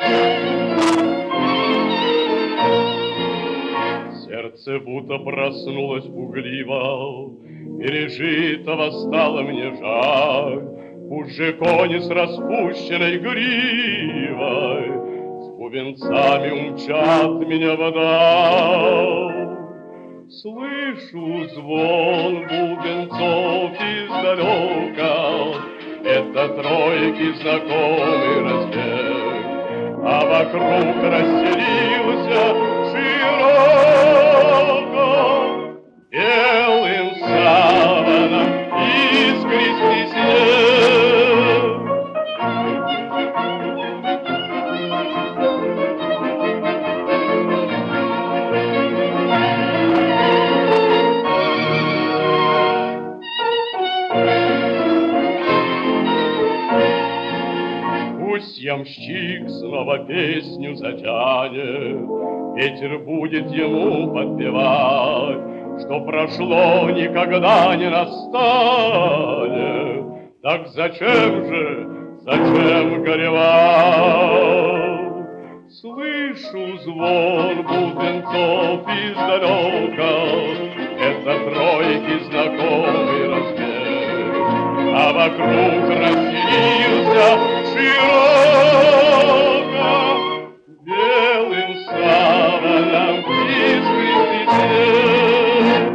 Сердце будто проснулось пугливо, пережитого стало мне жаль. Пусть же кони с распущенной гривой с бубенцами умчат меня вдаль. Слышу звон бубенцов издалека, это тройки знакомый разбег, а вокруг расселился широко белым саваном искристый снег. Пусть ямщик снова песню затянет, ветер будет ему подпевать, что прошло никогда не настанет. Так зачем горевать? Слышу звон бубенцов издалека, это тройки знакомый разбег, а вокруг расселился широко белым саваном искристый снег.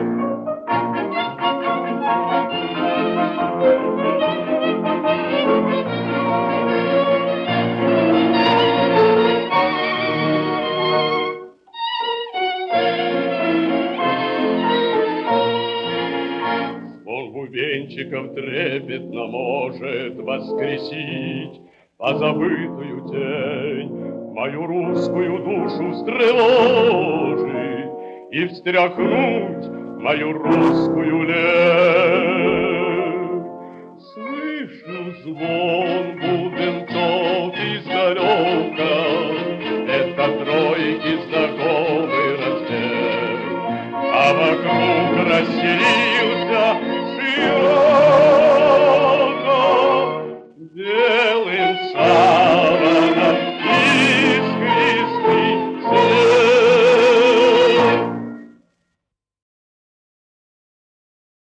Звон бубенчиков трепетно может воскресить позабытую тень, мою русскую душу встревожить и встряхнуть мою русскую лень. Слышу звон бубенцов издалека, это тройки знакомый разбег, а вокруг расселился